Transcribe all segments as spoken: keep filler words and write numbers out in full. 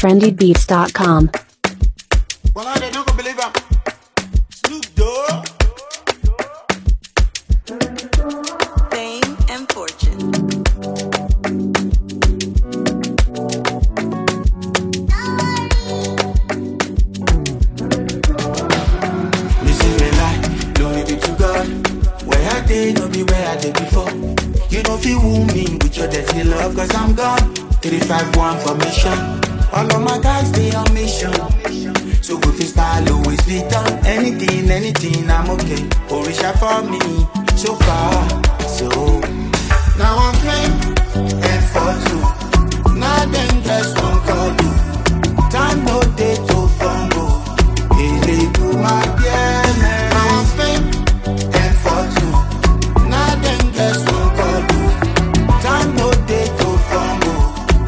trendy beats dot com. Well, I don't go believe him. Snoop Dogg. Fame and fortune. Listen me lie, glory be to God. Where I did, no be where I did before. You know if you woo me with your dirty love, cause I'm gone. three five one formation. All of my guys, they on mission. So if you style always be done. Anything, anything, I'm okay. Orisha for me, so far, so. Now I'm playing, and for two. Now them just won't call you. Time no day to fumble. Ele do my dear man. Now I'm playing, and for two. Now them just won't call you. Time no day to fumble.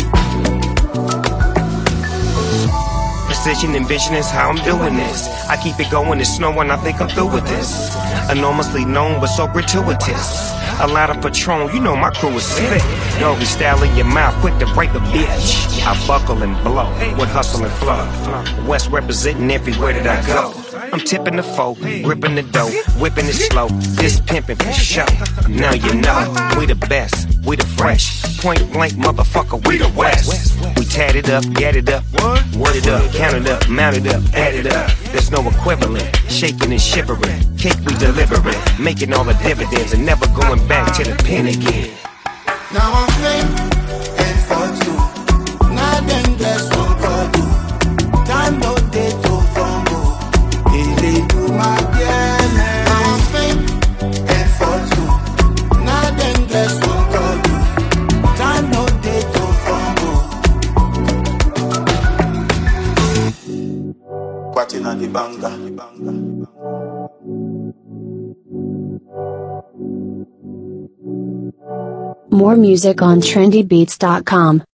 Precision and vision is how I'm doing this. I keep it going, it's snowing, I think I'm through with this. Enormously known, but so gratuitous. A lot of Patron, you know my crew is sick. Doggy style in your mouth, quick to break a bitch. I buckle and blow, with hustle and flow. West representing everywhere that I go. I'm tipping the folk, gripping the dough, whipping it slow. This pimping for show. Now you know, we the best, we the fresh. Point blank, motherfucker, we the West. We tatted up, get it up, word it up, count it up, mount it up, add it up. There's no equivalent, shaking and shivering. Cake we delivering, making all the dividends and never going back to the pen again. Now I'm playing, and for two. Now them just won't call you. Time no day to fumble. Ele do my dear man. Now I'm playing, and for two. Now them just won't call you. Time no day to fumble. Quatina the banga. More music on trendy beats dot com.